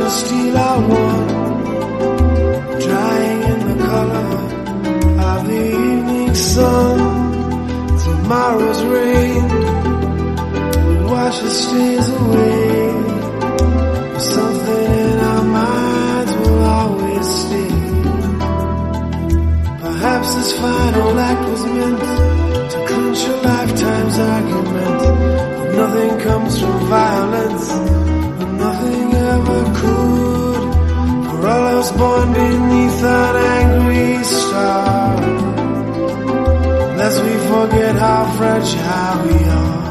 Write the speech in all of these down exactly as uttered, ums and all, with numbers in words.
to steal our one, drying in the color of the evening sun. Tomorrow's rain will wash the stains away. Something in our minds will always stay. Perhaps this final act was meant to clinch a lifetime's argument. But nothing comes from violence, and nothing ever could. For all of us born beneath an angry star, lest we forget how fragile we are.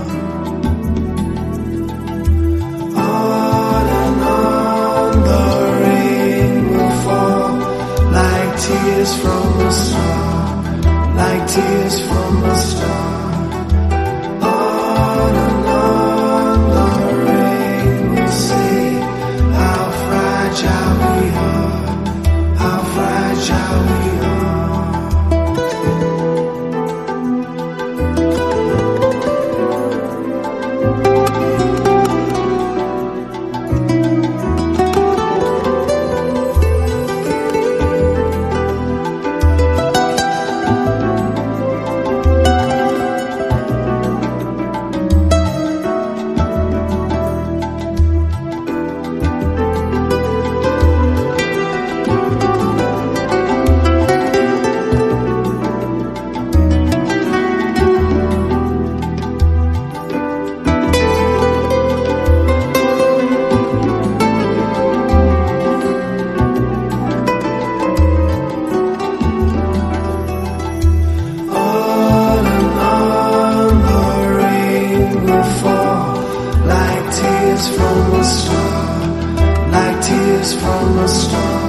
On and on the rain will fall, like tears from a star, like tears from a star. On and on the rain will say how fragile we are, how fragile we are. Like tears from a star, like tears from a star.